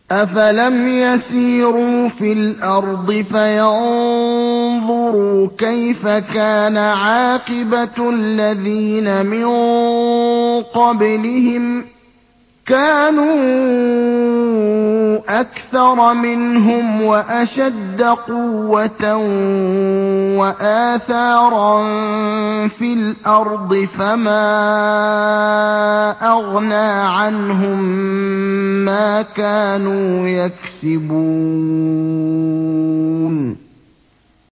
أَفَلَمْ يَسِيرُوا فِي الْأَرْضِ فَيَنظُرُوا كَيْفَ كَانَ عَاقِبَةُ الَّذِينَ مِن قَبْلِهِمْ ۚ كَانُوا أَكْثَرَ مِنْهُمْ وَأَشَدَّ قُوَّةً وَآثَارًا فِي الْأَرْضِ فَمَا أَغْنَىٰ عَنْهُم مَّا كَانُوا يَكْسِبُونَ